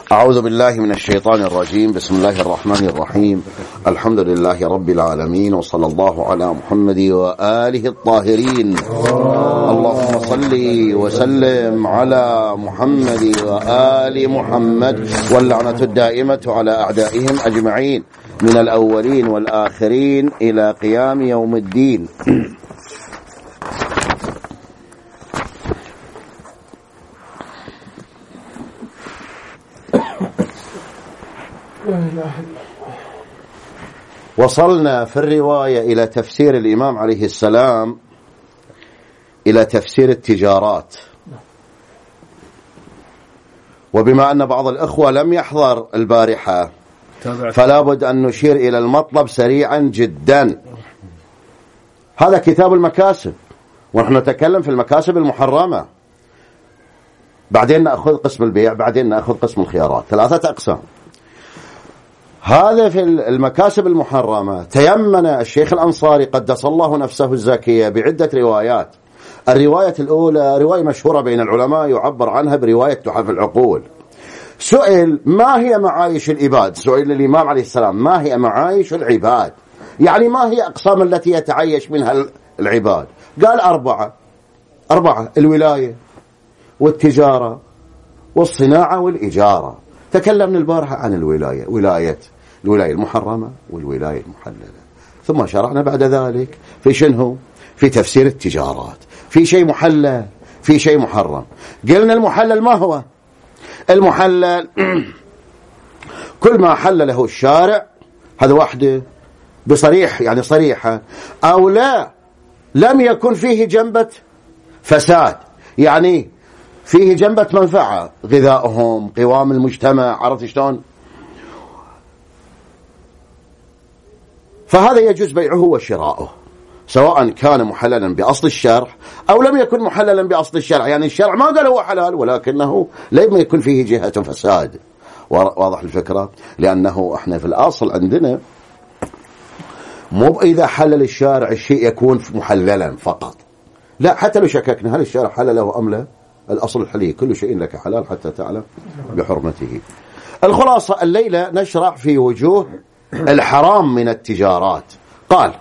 أعوذ بالله من الشيطان الرجيم. بسم الله الرحمن الرحيم. الحمد لله رب العالمين، وصلى الله على محمد وآله الطاهرين. اللهم صل وسلم على محمد وآل محمد، واللعنة الدائمة على أعدائهم أجمعين من الأولين والآخرين إلى قيام يوم الدين. وصلنا في الرواية إلى تفسير الإمام عليه السلام إلى تفسير التجارات، وبما أن بعض الأخوة لم يحضر البارحة فلا بد أن نشير إلى المطلب سريعا جدا. هذا كتاب المكاسب، ونحن نتكلم في المكاسب المحرمة، بعدين نأخذ قسم البيع، بعدين نأخذ قسم الخيارات، 3 أقسام. هذا في المكاسب المحرمة تيمن الشيخ الأنصاري قدس الله نفسه الزاكية بعدة روايات. الرواية الأولى رواية مشهورة بين العلماء يعبر عنها برواية تحف العقول. سئل ما هي معايش العباد، سئل الإمام عليه السلام ما هي معايش العباد، يعني ما هي أقسام التي يتعيش منها العباد؟ قال 4: الولاية والتجارة والصناعة والإجارة. تكلمنا البارحة عن الولاية، الولاية المحرمة والولاية المحللة، ثم شرعنا بعد ذلك في شنو؟ في تفسير التجارات، في شيء محلل في شيء محرم. قلنا المحلل ما هو؟ المحلل كل ما حلله الشارع، هذا وحده بصريح يعني صريحة، أو لا لم يكن فيه جنبة فساد، يعني فيه جنبة منفعة، غذائهم، قوام المجتمع، عرفت شلون؟ فهذا يجوز بيعه وشراؤه، سواء كان محللا بأصل الشرع أو لم يكن محللا بأصل الشرع. يعني الشرع ما قال هو حلال، ولكنه لم يكن فيه جهة فساد. واضح الفكرة؟ لأنه احنا في الأصل عندنا مو إذا حلل الشارع الشيء يكون محللا فقط، لا، حتى لو شككنا هل الشارع حلله أم لا، الأصل الحلي كل شيء لك حلال حتى تعلم بحرمته. الخلاصة الليلة نشرع في وجوه الحرام من التجارات. قال: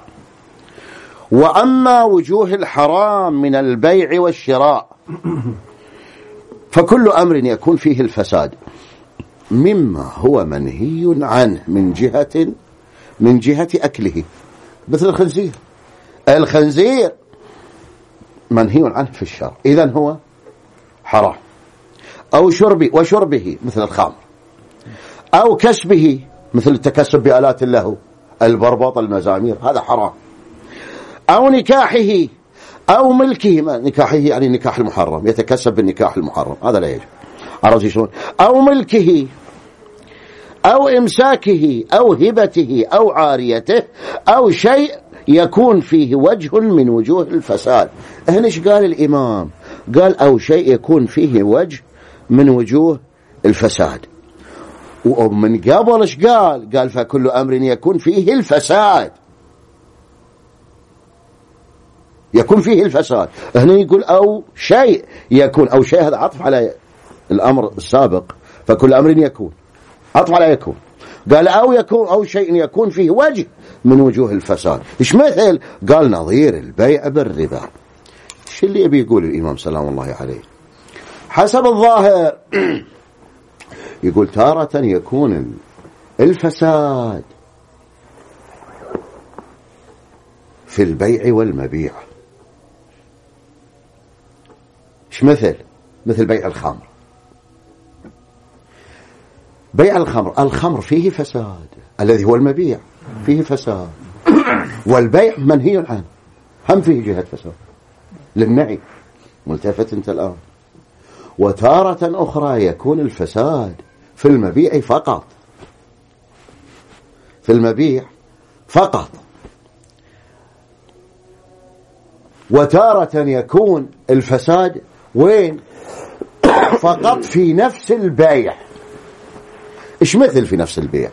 وأما وجوه الحرام من البيع والشراء فكل أمر يكون فيه الفساد مما هو منهي عنه من جهة أكله، مثل الخنزير منهي عنه في الشرع، إذن هو حرام. أو وشربه مثل الخمر، أو كسبه مثل التكسب بآلات اللهو، البربط، المزامير، هذا حرام. أو نكاحه أو ملكه، نكاحه يعني النكاح المحرم، يتكسب بالنكاح المحرم، هذا لا يجوز، عرفت شلون؟ أو ملكه أو إمساكه أو هبته أو عاريته أو شيء يكون فيه وجه من وجوه الفساد. هنا ايش قال الإمام؟ قال أو شيء يكون فيه وجه من وجوه الفساد. ومن قبل ايش قال فكل أمر يكون فيه الفساد، يكون فيه الفساد. هنا يقول أو شيء يكون، أو شيء هذا عطف على الأمر السابق، فكل أمر يكون عطف على يكون. قال أو يكون أو شيء يكون فيه وجه من وجوه الفساد. إيش مثل؟ قال نظير البيع بالربا. إيش اللي يبي يقول الإمام سلام الله عليه؟ حسب الظاهر يقول تارة يكون الفساد في البيع والمبيع. إيش مثل بيع الخمر. بيع الخمر فيه فساد، الذي هو المبيع فيه فساد، والبيع منهي عنه، هم فيه جهة فساد للنعي، ملتفت انت الآن. وتارة أخرى يكون الفساد في المبيع فقط، في المبيع فقط. وتارة يكون الفساد وين؟ فقط في نفس البيع. إيش مثل في نفس البيع؟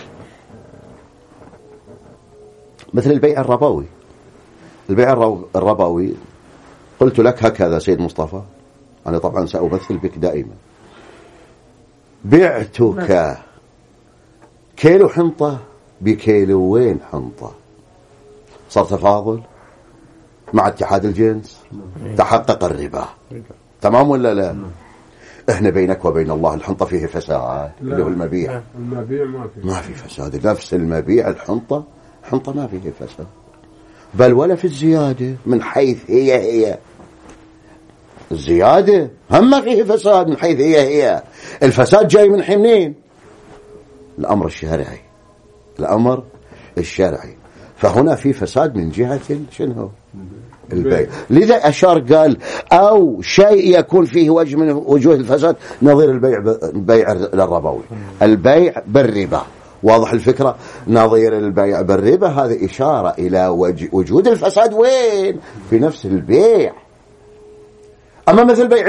مثل البيع الربوي. البيع الربوي قلت لك هكذا سيد مصطفى، أنا طبعا سأمثل بك دائما. بعتك كيلو حنطة بكيلوين حنطة، صار تفاضل مع اتحاد الجنس، تحقق الربا. تمام ولا لا؟ احنا بينك وبين الله الحنطة فيه فساد اللي هو المبيع. المبيع ما في فساد، نفس المبيع الحنطة ما فيه فساد، بل ولا في الزيادة من حيث هي الزيادة هم ما فيه فساد من حيث هي. الفساد جاي من منين؟ الأمر الشرعي. فهنا في فساد من جهة شنو؟ البيع. لذا أشار قال أو شيء يكون فيه وجه من وجوه الفساد نظير البيع الربوي، البيع بالربا. واضح الفكرة؟ نظير البيع بالربا، هذه إشارة إلى وجود الفساد وين؟ في نفس البيع. أما مثل بيع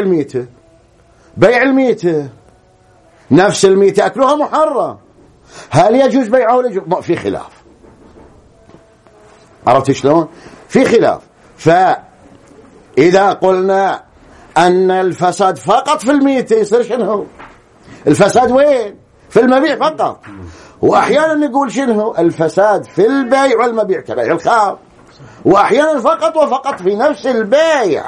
الميتة نفس الميتة أكلها محرم، هل يجوز بيعه ولا يجوز؟ في خلاف. عرفت شلون؟ في خلاف. فإذا قلنا أن الفساد فقط في الميتة يصير شنو؟ الفساد وين؟ في المبيع فقط. وأحيانا نقول شنو؟ الفساد في البيع والمبيع كبيع الخام، وأحيانا فقط في نفس البيع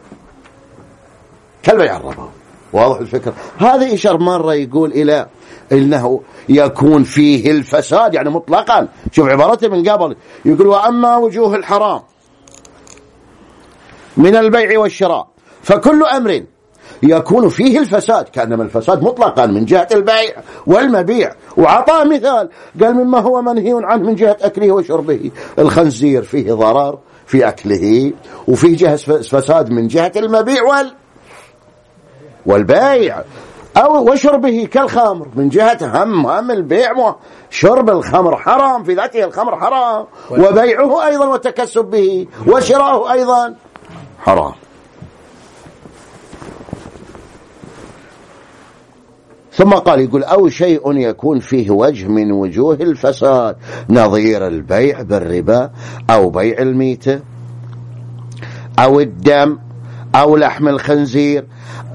كالبيع الربوي. واضح الفكرة؟ هذا إشار مرة يقول إلى إنه يكون فيه الفساد يعني مطلقا. شوف عبارته من قبل يقول وأما وجوه الحرام من البيع والشراء فكل أمر يكون فيه الفساد، كأنما الفساد مطلقا من جهة البيع والمبيع. وعطاه مثال قال مما هو منهي عنه من جهة أكله وشربه، الخنزير فيه ضرر في أكله، وفيه جهة فساد من جهة المبيع والبيع، أو وشربه كالخمر من جهة هم البيع. شرب الخمر حرام في ذاته، الخمر حرام، وبيعه أيضا والتكسب به وشراؤه أيضا حرام. ثم قال يقول أو شيء يكون فيه وجه من وجوه الفساد نظير البيع بالربا أو بيع الميتة أو الدم أو لحم الخنزير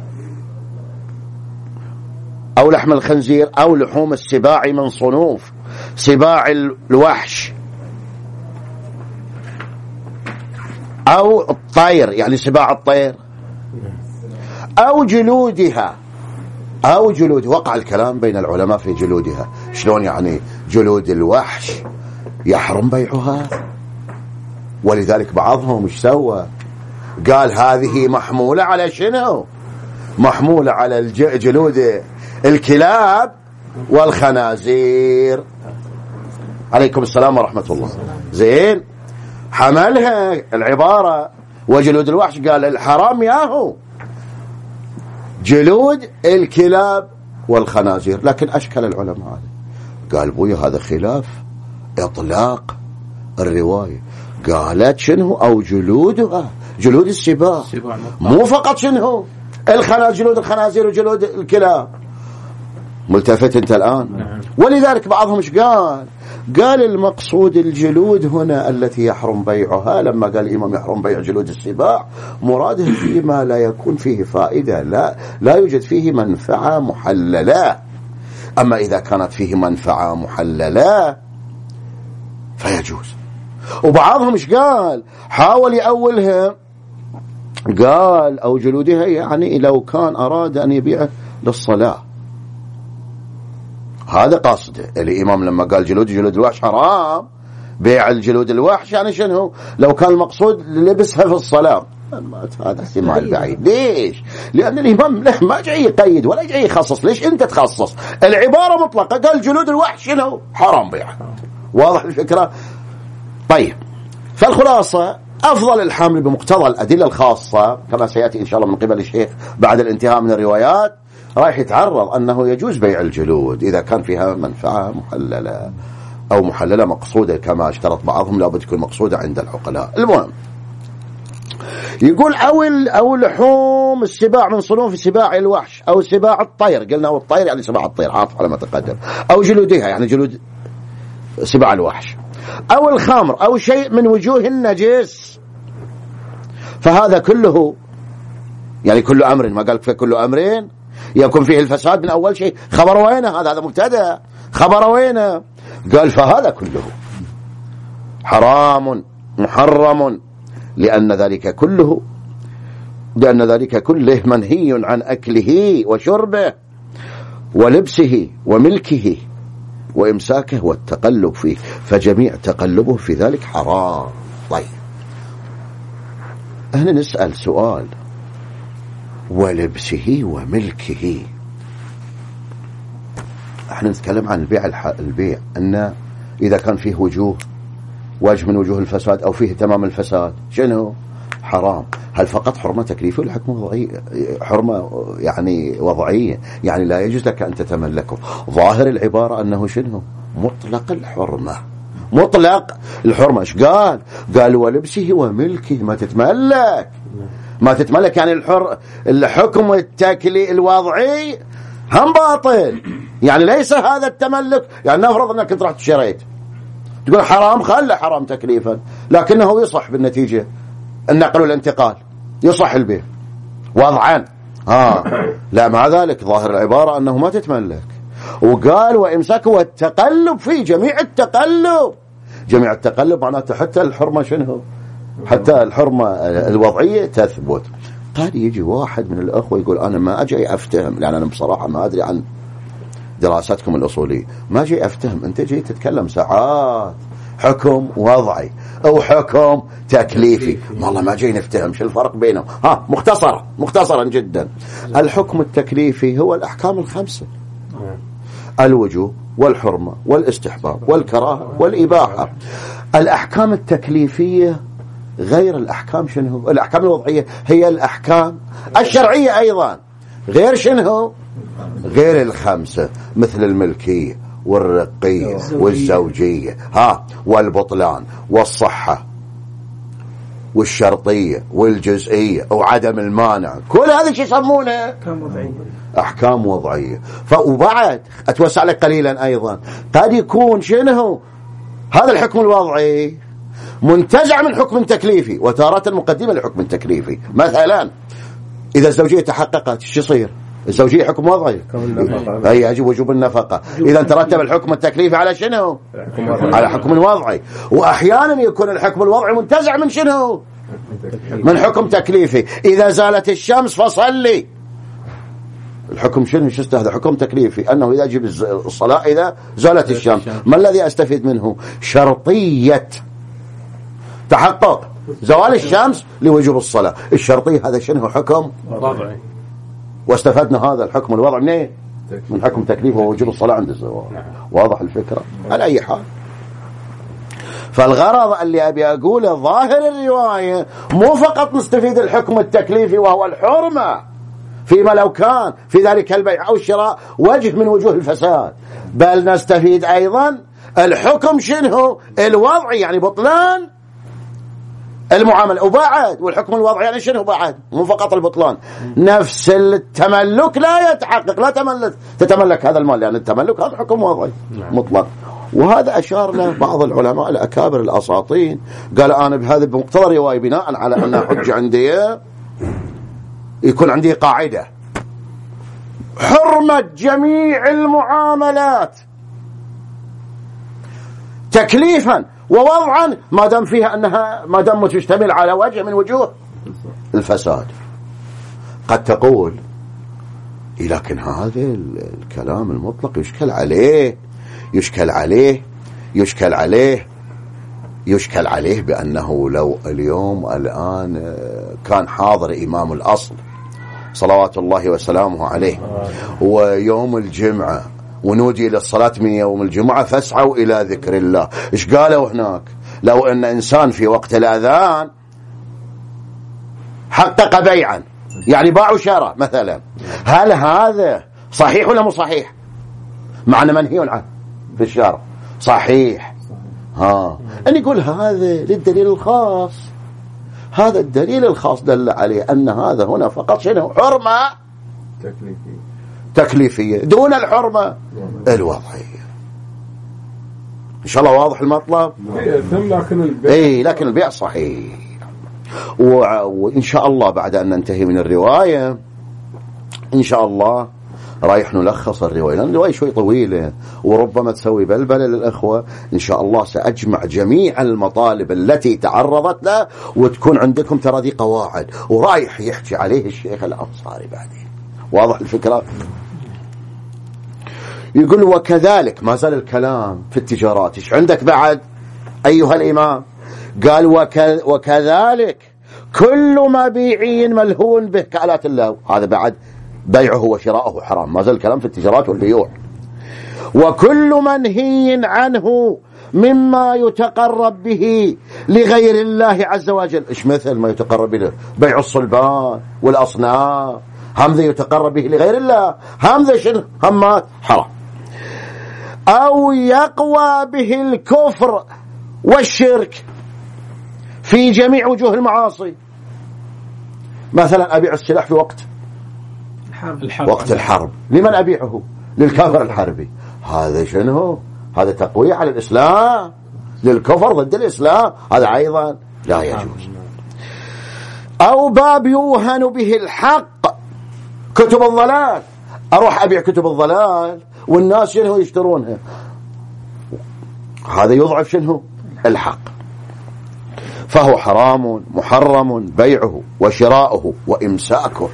أو لحوم السباع من صنوف سباع الوحش أو الطير يعني سباع الطير أو جلودها. وقع الكلام بين العلماء في جلودها. شلون يعني جلود الوحش يحرم بيعها؟ ولذلك بعضهم ايش سوى؟ قال هذه محمولة على شنو؟ محمولة على جلود الكلاب والخنازير. عليكم السلام ورحمة الله. زين، حملها العبارة وجلود الوحش، قال الحرام ياهو جلود الكلاب والخنازير. لكن أشكل العلماء قال بويا هذا خلاف إطلاق الرواية. قالت شنو؟ أو جلودها جلود السباع، مو فقط شنو جلود الخنازير وجلود الكلاب. ملتفت انت الآن؟ ولذلك بعضهم ايش قال المقصود الجلود هنا التي يحرم بيعها. لما قال الإمام يحرم بيع جلود السباع مراده فيما لا يكون فيه فائدة، لا يوجد فيه منفعة محللة. أما إذا كانت فيه منفعة محللة فيجوز. وبعضهم ايش حاول يأولها، قال أو جلودها يعني لو كان أراد أن يبيعه للصلاة. هذا قاصده الإمام لما قال جلود الوحش حرام بيع الجلود الوحش، يعني شنو؟ لو كان المقصود لبسها في الصلاة. هذا احتمال بعيد. ليش؟ لأن الإمام ما جاي يقيد ولا جاي يخصص. ليش أنت تخصص؟ العبارة مطلقة، قال جلود الوحش شنو؟ حرام بيعها. واضح الفكرة؟ طيب، فالخلاصة أفضل الحمل بمقتضى الأدلة الخاصة كما سيأتي إن شاء الله من قبل الشيخ بعد الانتهاء من الروايات، رايح يتعرض أنه يجوز بيع الجلود إذا كان فيها منفعة محللة أو محللة مقصودة كما اشترط بعضهم، لابد تكون مقصودة عند العقلاء. المهم يقول أو لحوم السباع من صنوف سباع الوحش أو سباع الطير. قلنا والطير يعني سباع الطير، عارف على ما تقدم. أو جلودها يعني جلود سباع الوحش، أو الخمر أو شيء من وجوه النجس. فهذا كله يعني كل أمر، ما قال كل أمرين، يكون فيه الفساد من أول شيء. خبر وينه؟ هذا مبتدأ، خبر وينه؟ قال فهذا كله حرام محرم، لأن ذلك كله منهي عن أكله وشربه ولبسه وملكه وإمساكه والتقلب فيه، فجميع تقلبه في ذلك حرام. طيب هنا نسأل سؤال، ولبسه وملكه، احنا نتكلم عن البيع أن إذا كان فيه وجه من وجوه الفساد أو فيه تمام الفساد شنو؟ حرام. هل فقط حرمة تكليفية ولا حكم وضعي؟ حرمة يعني وضعية، يعني لا يجوز لك أن تتملكه. ظاهر العبارة أنه شنو؟ مطلق الحرمة، مطلق الحرمة. ايش قال؟ قال ولبسه وملكه، ما تتملك يعني الحكم التكلي الوضعي هم باطل، يعني ليس هذا التملك. يعني نفرض أنك انت رحت اشتريت، تقول حرام، خلى حرام تكليفا، لكنه يصح بالنتيجة النقل والانتقال، يصح البيع وضعا. لا، مع ذلك ظاهر العبارة أنه ما تتملك. وقال وإمساكه والتقلب فيه، جميع التقلب معناته حتى الحرمة شنو؟ حتى الحرمة الوضعية تثبت. قال يجي واحد من الأخوة يقول أنا ما أجي أفتهم، لأن أنا بصراحة ما أدري عن دراستكم الأصولية، ما جاي أفتهم، أنت جاي تتكلم ساعات حكم وضعي أو حكم تكليفي، والله ما جاي نفتهم شو الفرق بينهم. مختصرا جدا، الحكم التكليفي هو الأحكام الخمسة: الوجوب والحرمة والاستحباب والكراهة والإباحة. الأحكام التكليفية غير الأحكام شنو؟ الأحكام الوضعية هي الأحكام الشرعية أيضا، غير شنو؟ غير الخمسة، مثل الملكية والرقية والزوجية والبطلان والصحة والشرطية والجزئية وعدم المانع، كل هذا شو يسمونه؟ أحكام وضعية. وبعد أتوسع لك قليلا أيضا، قد يكون شنو هذا الحكم الوضعي منتزع من حكم تكليفي وتارة مقدمة لحكم تكليفي. مثلا إذا الزوجية تحققت شو يصير؟ الزوجية حكم وضعي، أي يجب وجوب النفقة. إذا ترتب الحكم التكليفي على شنو؟ على حكم وضعي. وأحيانا يكون الحكم الوضعي منتزع من شنو؟ من حكم تكليفي. إذا زالت الشمس فصلي، الحكم شنو؟ هذا حكم تكليفي، أنه إذا يجب الصلاة إذا زالت الشمس. ما الذي أستفيد منه؟ شرطية تحقق زوال الشمس لوجوب الصلاة. الشرطية هذا شنو؟ حكم وضعي، واستفدنا هذا الحكم الوضعي منين؟ من حكم تكليف ووجوب الصلاة عند الزوال. واضح الفكرة؟ على أي حال، فالغرض اللي أبي أقوله ظاهر الرواية مو فقط نستفيد الحكم التكليفي وهو الحرمة فيما لو كان في ذلك البيع أو الشراء وجه من وجوه الفساد، بل نستفيد أيضا الحكم شنو؟ الوضعي، يعني بطلان المعاملة. وبعد والحكم الوضعي يعني شنو بعد؟ مو فقط البطلان، نفس التملك لا يتحقق، لا تتملك هذا المال، لأن يعني التملك هذا حكم وضعي مطلق. وهذا أشار له بعض العلماء الأكابر الأساطين، قال أنا بهذا بمقتضى الرواية بناء على أن حج عندي يكون عندي قاعدة: حرمة جميع المعاملات تكليفا ووضعا ما دام فيها أنها ما دام تشتمل على وجه من وجوه الفساد. قد تقول لكن هذا الكلام المطلق يشكل عليه بأنه لو الآن كان حاضر إمام الأصل صلوات الله وسلامه عليه ويوم الجمعة ونودي للصلاة من يوم الجمعة فاسعوا إلى ذكر الله، إيش قالوا هناك؟ لو أن إنسان في وقت الأذان حقق بيعا، يعني باع وشراء مثلا، هل هذا صحيح ولا مو صحيح؟ معنى منهي عنه في الشرع صحيح. أن يقول هذا للدليل الخاص، هذا الدليل الخاص دل عليه أن هذا هنا فقط شنو؟ حرمة تكليفية دون الحرمة الوضعية. إن شاء الله واضح المطلب؟ لكن البيع صحيح. وإن شاء الله بعد أن ننتهي من الرواية إن شاء الله رايح نلخص الرواية لأن الرواية شوي طويلة وربما تسوي بلبلة للأخوة. إن شاء الله سأجمع جميع المطالب التي تعرضت له وتكون عندكم ترى دي قواعد ورايح يحكي عليه الشيخ الأنصاري بعدين. واضح الفكرة؟ يقول وكذلك ما زال الكلام في التجارات. إيش عندك بعد أيها الإمام؟ قال وكذلك كل مبيع ملهو به كآلات اللهو. هذا بعد بيعه وشراءه حرام. ما زال الكلام في التجارات والبيوع. وكل منهي عنه مما يتقرب به لغير الله عز وجل. إيش مثل ما يتقرب به؟ بيع الصلبان والأصنام، همذا يتقرب به لغير الله، همذا شنو؟ همات حرام. أو يقوى به الكفر والشرك في جميع وجوه المعاصي. مثلا أبيع السلاح في وقت وقت الحرب. لمن أبيعه؟ للكافر الحربي. هذا شنو؟ هذا تقوية على الإسلام، للكفر ضد الإسلام. هذا أيضا لا يجوز. أو باب يوهن به الحق، كتب الضلال. أروح أبيع كتب الضلال والناس شنو يشترونها، هذا يضعف شنو؟ الحق. فهو حرام محرم بيعه وشراؤه وإمساكه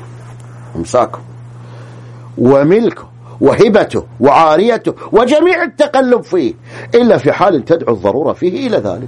وملكه وهبته وعاريته وجميع التقلب فيه إلا في حال تدعو الضرورة فيه إلى ذلك.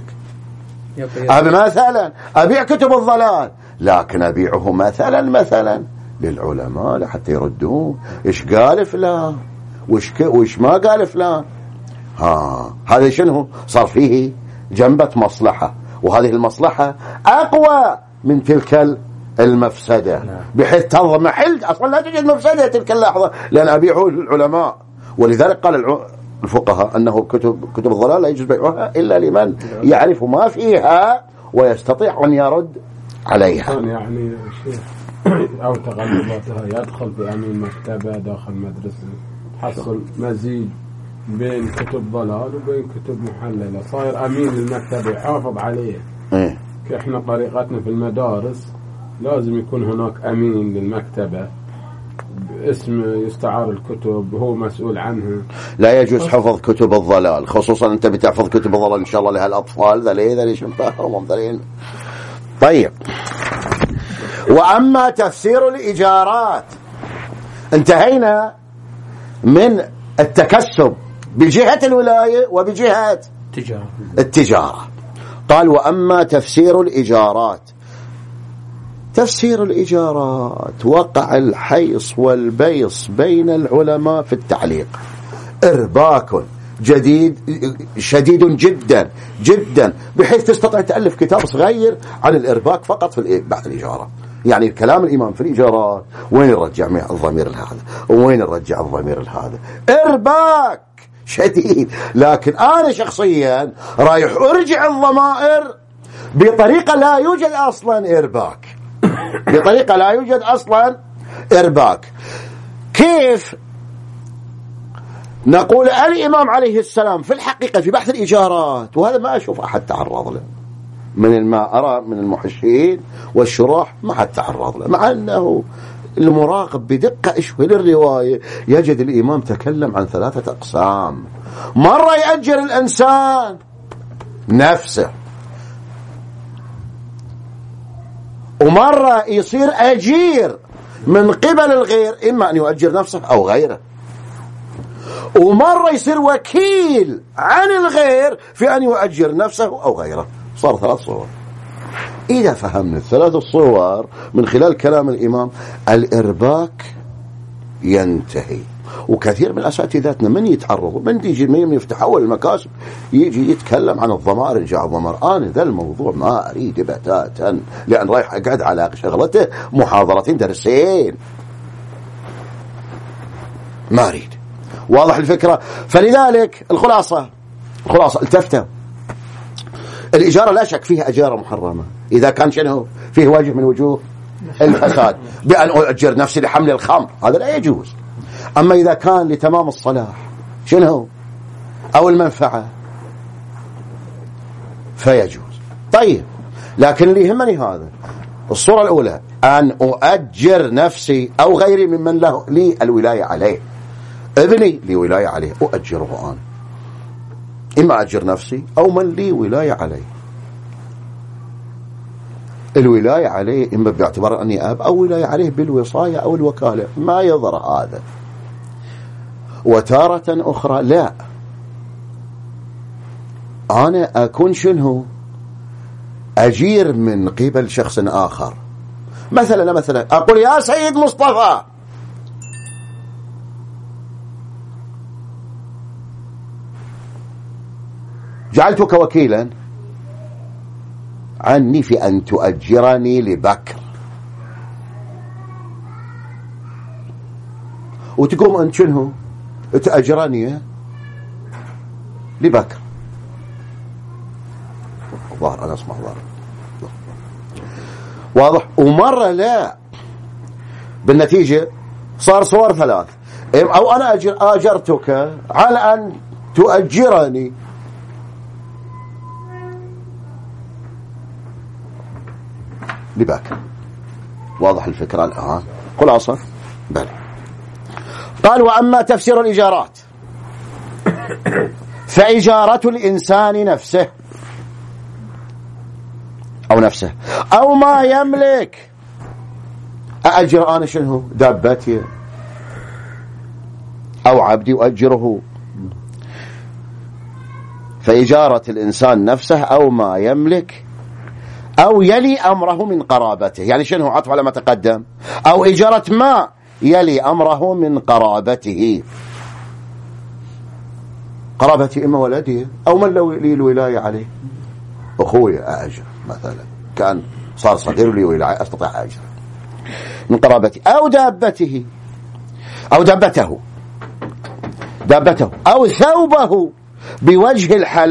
مثلا أبيع كتب الضلال لكن أبيعه مثلا للعلماء حتى يردون إيش قال فلان وإيش ما قال فلان. هذا شنو؟ صار فيه جنبة مصلحة، وهذه المصلحة أقوى من تلك المفسدة بحيث تضمحل. أصلا لا توجد مفسدة تلك اللحظة لأن أبيعه للعلماء. ولذلك قال الفقهاء أنه كتب الضلال لا يجوز بيعها إلا لمن يعرف ما فيها ويستطيع أن يرد عليها. يعني أو تغلباتها يدخل في أمين مكتبة داخل مدرسة، حصل مزيج بين كتب ضلال وبين كتب محللة، صاير أمين المكتبة يحافظ عليه. إحنا طريقتنا في المدارس لازم يكون هناك أمين للمكتبة اسم يستعار الكتب هو مسؤول عنها. لا يجوز حفظ كتب الضلال، خصوصا أنت بتحفظ كتب الضلال إن شاء الله لهالأطفال ذلك شنفهم ذلين. طيب، وأما تفسير الإيجارات، انتهينا من التكسب بجهة الولاية وبجهة التجارة. قال وأما تفسير الإيجارات، تفسير الإيجارات وقع الحيص والبيص بين العلماء في التعليق. إرباك شديد جدا جدا بحيث تستطيع تألف كتاب صغير عن الإرباك فقط في بعد الإيجارة. يعني كلام الإمام في الإيجارات وين نرجع الضمير لهذا وين نرجع الضمير لهذا، إرباك شديد. لكن أنا شخصيا رايح أرجع الضمائر بطريقة لا يوجد أصلا إرباك، بطريقة لا يوجد أصلا إرباك. كيف؟ نقول الإمام عليه السلام في الحقيقة في بحث الإيجارات، وهذا ما أشوف أحد تعرض له من ما أرى من المحشين والشراح، ما حد تعرض له، مع أنه المراقب بدقة إشوي للرواية يجد الإمام تكلم عن 3 أقسام. مرة يأجر الإنسان نفسه، ومرة يصير أجير من قبل الغير، إما أن يؤجر نفسه أو غيره، ومرة يصير وكيل عن الغير في أن يؤجر نفسه أو غيره. صار 3 صور. إذا فهمنا 3 صور من خلال كلام الإمام الإرباك ينتهي. وكثير من أساتذتنا من يتعرضوا من يجي من يفتح أول المكاسب يجي يتكلم عن الضمائر، رجع الضمائر. أنا ذا الموضوع ما أريد بتاتا، لأن رايح أقعد على شغلته محاضرتين درسين، ما أريد. واضح الفكرة؟ فلذلك الخلاصة التفتة، الإجارة لا شك فيها أجارة محرمة إذا كان شنو فيه وجه من وجوه الفساد، بأن أؤجر نفسي لحمل الخمر، هذا لا يجوز. أما إذا كان لتمام الصلاح شنو أو المنفعة فيجوز. طيب، لكن اللي يهمني هذا الصورة الأولى، أن أؤجر نفسي أو غيري ممن له لي الولاية عليه. ابني لي ولاية عليه أؤجره أنا، إما أجر نفسي أو من لي ولاية عليه. الولاية عليه إما باعتبار أني أب، أو ولاية عليه بالوصاية أو الوكالة، ما يضر هذا. وتارة أخرى لا، أنا أكون شنو أجير من قبل شخص آخر. مثلا أقول يا سيد مصطفى جعلتك وكيلا عني في أن تؤجرني لبكر، وتقوم أنت شنو تأجرني لبكر. ظاهر أنا أسمع ظاهر واضح. ومرة لا، بالنتيجة صار صور ثلاث، أو أنا أجرتك على أن تؤجرني لبكر. واضح الفكرة الآن؟ خلاصة بل. قال وأما تفسير الإجارات فإجارة الإنسان نفسه أو ما يملك. أأجر أنا شنو دابتي أو عبدي أؤجره. فإجارة الإنسان نفسه أو ما يملك أو يلي أمره من قرابته، يعني شنو عطف على ما تقدم، أو إجارة ما يلي أمره من قرابته. قرابتي إما ولدي أو من لو لي الولاية عليه، أخوي أأجر مثلا، كان صار صغير لي ولاية أستطيع أجر من قرابتي، أو دابته أو ثوبه بوجه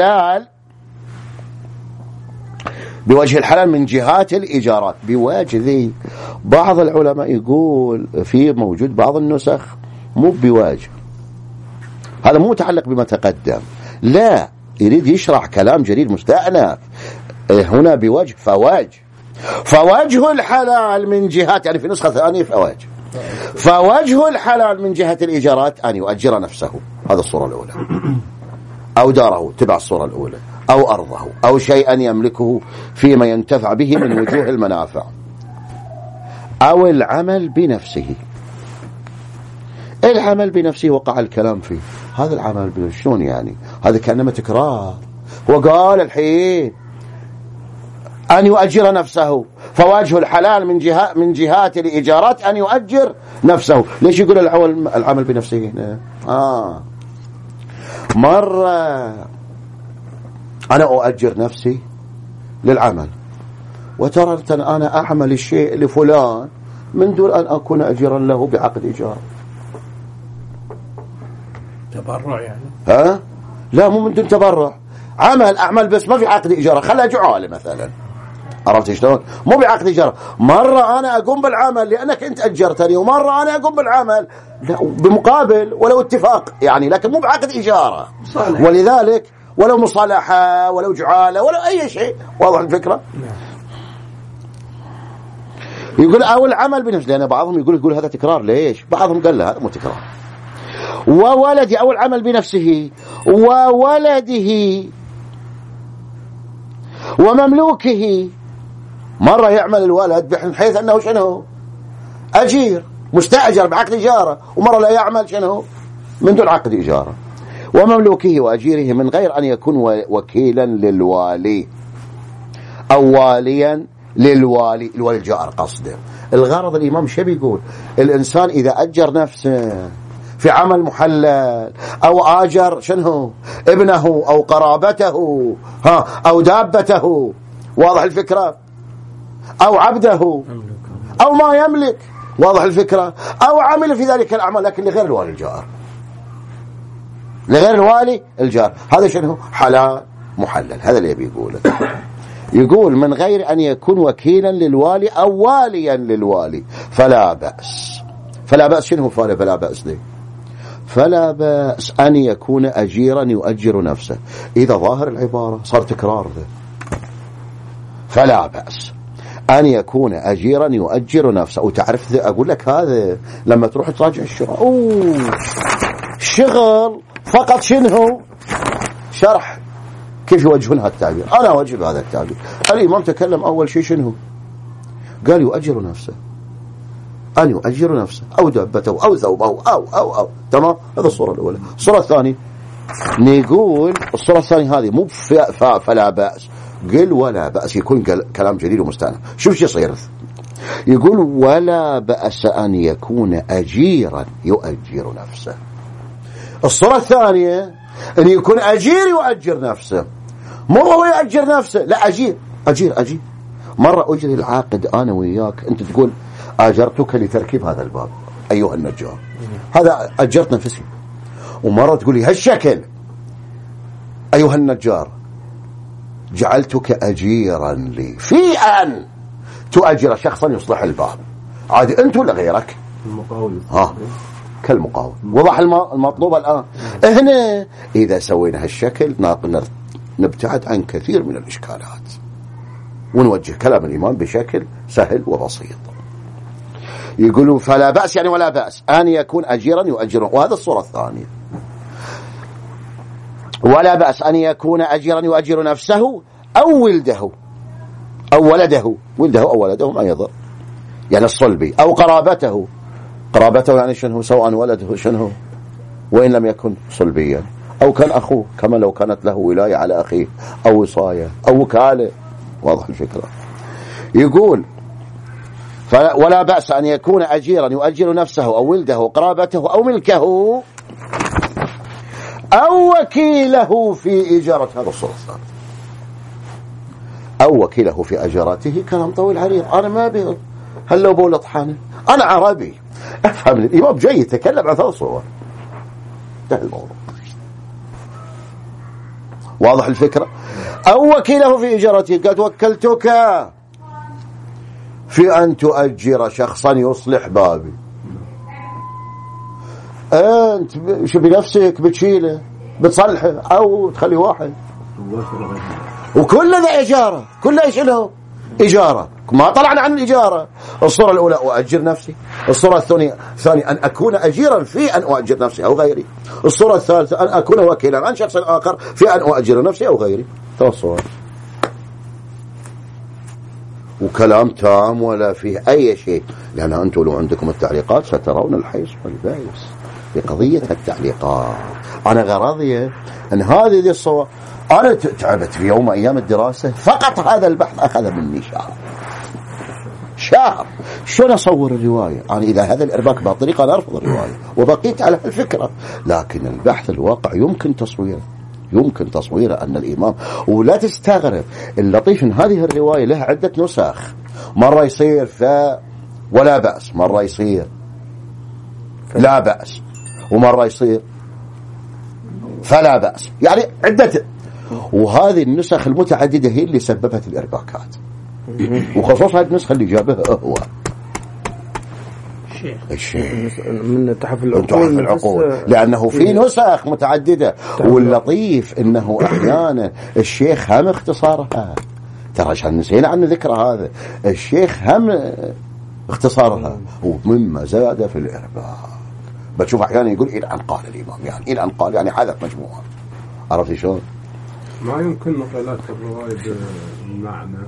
الحلال من جهات الإيجارات. بوجه ذي بعض العلماء يقول في موجود بعض النسخ مو بوجه، هذا مو متعلق بما تقدم، لا يريد يشرح كلام جديد مستأنف هنا بوجه. فوجه الحلال من جهات، يعني في نسخة ثانية فوجه الحلال من جهة الإيجارات أن يؤجر نفسه، هذا الصورة الأولى، أو داره تبع الصورة الأولى، أو أرضه، أو شيئا يملكه فيما ينتفع به من وجوه المنافع، أو العمل بنفسه. العمل بنفسه وقع الكلام فيه، هذا العمل بنفسه شلون يعني؟ هذا كأنما تكرار. هو قال الحين أن يؤجر نفسه، فوجه الحلال من جهات الإيجارات أن يؤجر نفسه. ليش يقول العمل بنفسه هنا؟ مرة أنا أؤجر نفسي للعمل، وترى أنا أعمل الشيء لفلان من دون أن أكون أجرا له بعقد إيجار. تبرع يعني؟ لا مو من دون تبرع، أعمل بس ما في عقد إيجار، خلها جعالة مثلا، عرفت شلون؟ مو بعقد إيجار. مرة أنا أقوم بالعمل لأنك أنت أجرتني، ومرة أنا أقوم بالعمل بمقابل ولو اتفاق يعني، لكن مو بعقد إيجار. ولذلك ولو مصالحة ولو جعالة ولو أي شيء. واضح الفكرة؟ يقول أو العمل بنفسه، لأن بعضهم يقول هذا تكرار. ليش؟ بعضهم قال لا هذا مو تكرار. وولدي أو العمل بنفسه وولده ومملوكه. مرة يعمل الولد بحيث أنه شنو أجير مستأجر بعقد إجارة، ومرة لا يعمل شنو من دون عقد إجارة. ومملوكه وأجيره من غير أن يكون وكيلا للوالي أو واليا للوالي. الوالي الجائر قصده. الغرض الإمام شو بيقول؟ الإنسان إذا أجر نفسه في عمل محلل، أو آجر شنو ابنه أو قرابته أو دابته، واضح الفكرة، أو عبده أو ما يملك، واضح الفكرة، أو عمل في ذلك الأعمال لكن لغير الوالي الجائر، لغير الوالي الجائر، هذا شنو حلال محلل. هذا اللي بيقوله. يقول من غير أن يكون وكيلا للوالي أو واليا للوالي فلا بأس. فلا بأس شنو فلا بأس دي؟ فلا بأس أن يكون أجيرا يؤجر نفسه. إذا ظاهر العبارة صار تكرار ذا. فلا بأس أن يكون أجيرا يؤجر نفسه. وتعرف أقول لك هذا لما تروح تراجع الشغل، شغل فقط شنو شرح كيف يوجهون هذا التعبير. أنا أوجه هذا التعبير. الإمام تكلم أول شيء شنو؟ قال يؤجر نفسه، أن يؤجر نفسه أو دابته أو ثوبه أو تمام. هذا الصورة الأولى. الصورة الثانية نقول الصورة الثانية هذه مو فلا بأس، قل ولا بأس، يكون كلام جديد ومستأنف. شوف شو يصير، يقول ولا بأس أن يكون أجيرا يؤجر نفسه. الصورة الثانية أن يكون أجير يؤجر نفسه، مو هو يؤجر نفسه، لا أجير. مرة أجري العاقد أنا وياك، أنت تقول أجرتك لتركيب هذا الباب أيها النجار، هذا أجرت نفسي. ومرة تقول لي هالشكل أيها النجار جعلتك أجيرا لي في أن تؤجر شخصا يصلح الباب، عادي أنت ولا غيرك؟ المقاول. كالمقاول. وضح المطلوب الآن. هنا إذا سوينا هالشكل نبتعد عن كثير من الإشكالات ونوجه كلام الإمام بشكل سهل وبسيط. يقولوا فلا بأس يعني ولا بأس أن يكون أجيرا يؤجر. وهذا الصورة الثانية. ولا بأس أن يكون أجيرا يؤجر نفسه أو ولده أو ولده ما يضر، يعني الصلبي، أو قرابته يعني شنو، سواء ولده شنو وإن لم يكن صلبيا، أو كان أخوه كما لو كانت له ولاية على أخيه، أو وصاية أو وكالة. واضح الفكرة. يقول ولا بأس أن يكون أجيرا يؤجر نفسه أو ولده وقرابته أو ملكه أو وكيله في إجارة. هذا الصورة الثانية. أو وكيله في أجارته. كلام طويل عريض، أنا ما أبي هل لو بولة طحانة، أنا عربي أفهم. الإمام جاي يتكلم عن ثلاث صور، انتهى الموضوع. واضح الفكرة. أو وكيله في إجارته، قد وكلتك في أن تؤجر شخصا يصلح بابي، أنت شو بنفسك بتشيله بتصلحه أو تخلي واحد، وكل ذا إجارة، كل إيش له إجارة، ما طلعنا عن الإجارة. الصورة الأولى أؤجر نفسي، الصورة الثانية أن أكون أجيرا في أن أؤجر نفسي أو غيري، الصورة الثالثة أن أكون وكيلا عن شخص آخر في أن أؤجر نفسي أو غيري. توصل وكلام تام ولا فيه أي شيء، لأن أنتم لو عندكم التعليقات سترون الحيص والبائس بقضية التعليقات. أنا غرضي أن هذه ذي الصور. أنا تعبت في يوم أيام الدراسة فقط هذا البحث أخذ مني شهر. شلون أصور الرواية؟ أنا إذا هذا الإرباك بهالطريقة أنا أرفض الرواية، وبقيت على الفكرة. لكن البحث الواقع يمكن تصويره أن الإمام. ولا تستغرب، اللطيف إن هذه الرواية لها عدة نسخ، مرة يصير ولا بأس، مرة يصير لا بأس، ومرة يصير فلا بأس، يعني عدة. وهذه النسخ المتعددة هي اللي سببت الإرباكات، وخصوصا هذه النسخة اللي جابها هو الشيخ من تحف العقول، لأنه في نسخ متعددة. واللطيف إنه أحيانا الشيخ هم اختصارها، ترى عشان نسينا عن ذكر هذا، الشيخ هم اختصارها، ومما زاد في الإرباك. بتشوف أحيانا يقول إلى أن قال الإمام، يعني إلى أن قال يعني حذف مجموعة. عرفت شلون؟ ما يمكن نقلات الرواية بالمعنى.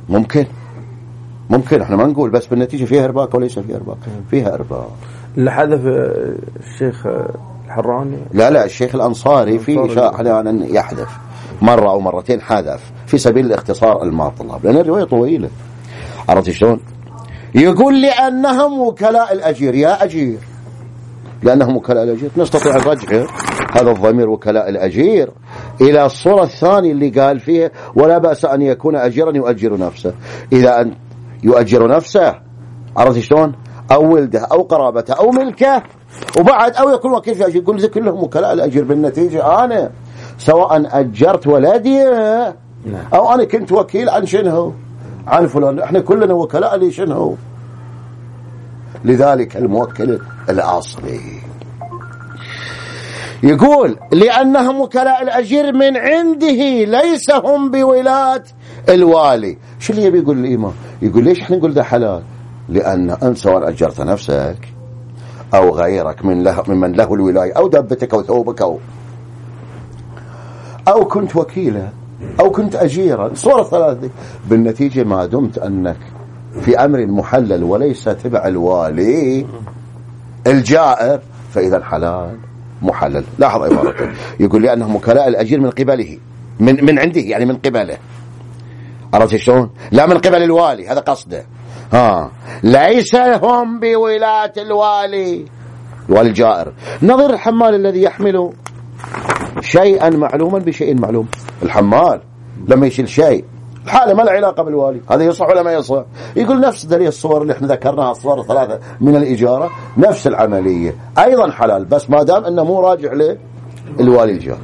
ممكن احنا ما نقول، بس بالنتيجة فيها إرباك وليس فيها إرباك، فيها إرباك. اللي حذف الشيخ الحراني، لا الشيخ الأنصاري في أحيانا يحذف مرة أو مرتين، حذف في سبيل الاختصار المطلب، لأن الرواية طويلة. عرفت شلون؟ يقول لأنهم وكلاء الأجير، يا أجير، لأنهم وكلاء الأجير. نستطيع الرجع هذا الضمير وكلاء الأجير إلى الصورة الثانية اللي قال فيها ولا بأس أن يكون أجيرا يؤجر نفسه. إذا أن يؤجر نفسه، عرفت شلون؟ أو ولده أو قرابته أو ملكه، وبعد أو يكون وكيل في أجير. يقول ذي كلهم وكلاء الأجير. بالنتيجة أنا سواء أجرت ولدي أو أنا كنت وكيل عن شنو، عن فلان، احنا كلنا وكلاء لي شنو. لذلك الموكل الأصلي يقول لأنهم وكلاء الأجير من عنده ليس هم بولاة الوالي. شو اللي يبي يقول الإمام؟ يقول ليش احنا نقول ده حلال؟ لأن أنت سواء أجرت نفسك أو غيرك ممن له الولاية أو دابتك أو ثوبك أو كنت وكيلا أو كنت أجيرا، الصورة الثلاثة، بالنتيجة ما دمت أنك في أمر محلل وليس تبع الوالي الجائر فإذا حلال محلل. لاحظ عبارته، يقول لأنهم وكلاء الأجير من قبله، من عنده يعني من قبله، عرفت شلون؟ لا من قبل الوالي، هذا قصده. ليس هم بولاة الوالي الجائر، نظير الحمال الذي يحمل شيئا معلوما بشيء معلوم. الحمال لما يشيل شيء الحالة ما له علاقة بالوالي، هذا يصح ولا ما يصح؟ يقول نفس دليل الصور اللي احنا ذكرناها، الصور الثلاثة من الإجارة، نفس العملية أيضا حلال، بس ما دام أنه مو راجع للوالي الجائر.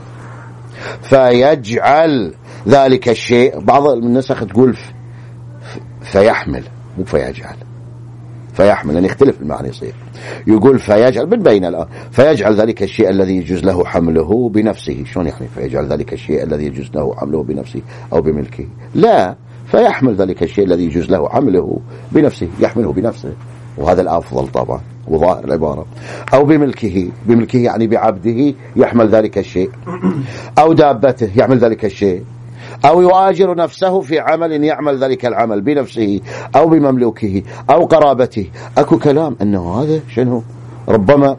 فيجعل ذلك الشيء، بعض النسخ تقول فيحمل مو فيجعل، فيحمل لأن يختلف المعنى يصير. يقول فيجعل بنبين الآن، فيجعل ذلك الشيء الذي يجوز له حمله بنفسه. شلون يعني فيجعل ذلك الشيء الذي يجوز له حمله بنفسه أو بملكه؟ لا، فيحمل ذلك الشيء الذي يجوز له حمله بنفسه، يحمله بنفسه، وهذا الأفضل طبعا وظاهر العبارة. أو بملكه يعني بعبده يحمل ذلك الشيء، أو دابته يحمل ذلك الشيء، أو يؤاجر نفسه في عمل يعمل ذلك العمل بنفسه أو بمملوكه أو قرابته. أكو كلام أنه هذا شنو ربما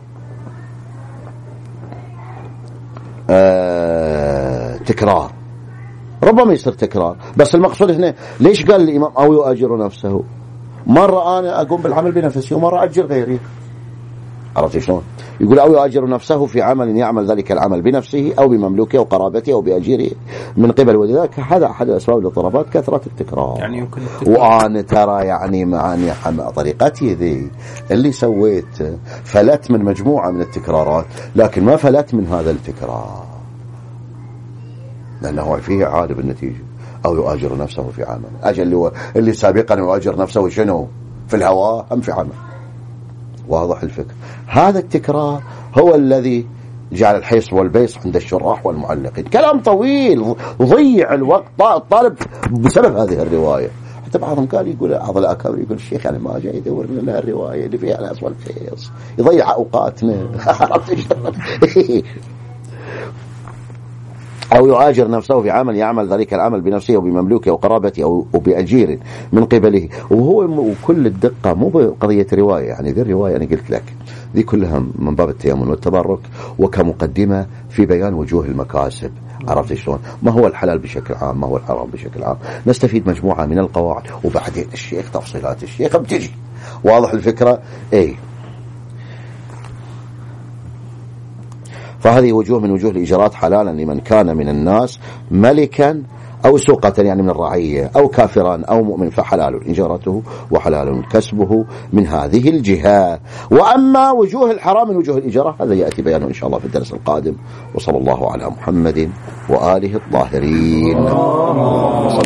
تكرار، ربما يصير تكرار، بس المقصود هنا ليش قال الإمام أو يؤاجر نفسه؟ مرة أنا أقوم بالعمل بنفسي ومرة أجر غيري، عرفت شلون؟ يقول أو يؤجر نفسه في عمل يعمل ذلك العمل بنفسه أو بمملوكه أو قرابته أو بأجيره من قبل، ولذلك هذا أحد أسباب الاضطرابات كثرة التكرار. يعني يمكن التكرار. وأنا ترى يعني معاني طريقتي ذي اللي سويت فلت من مجموعة من التكرارات، لكن ما فلت من هذا التكرار لأنه فيه عالي بالنتيجة. أو يؤجر نفسه في عمل، أجل اللي سابقا يؤجر نفسه شنو في الهواء أم في عمل. واضح الفكر؟ هذا التكرار هو الذي جعل الحيص والبيص عند الشراح والمعلقين. كلام طويل ضيع الوقت طالب بسبب هذه الرواية. حتى بعضهم قال يقول بعض الأكابر يقول الشيخ يعني ما جاي يدور لنا الرواية اللي فيها الحيص والبيص، يضيع أوقاتنا. أو يؤاجر نفسه في عمل يعمل ذلك العمل بنفسه أو بمملوكه أو قرابته أو بأجير من قبله. وهو كل الدقة مو بقضية رواية، يعني ذي الرواية أنا قلت لك ذي كلها من باب التيمم والتبرك وكمقدمة في بيان وجوه المكاسب. عرفت شلون؟ ما هو الحلال بشكل عام، ما هو الحرام بشكل عام، نستفيد مجموعة من القواعد، وبعدين الشيخ تفصيلات الشيخ بتجي. واضح الفكرة؟ اي. فهذه وجوه من وجوه الإجارات حلالا لمن كان من الناس ملكا أو سوقة يعني من الرعية أو كافرا أو مؤمن، فحلال إجارته وحلال كسبه من هذه الجهة. وأما وجوه الحرام من وجوه الإجارة هذا يأتي بيانه إن شاء الله في الدرس القادم. وصلى الله على محمد وآله الطاهرين.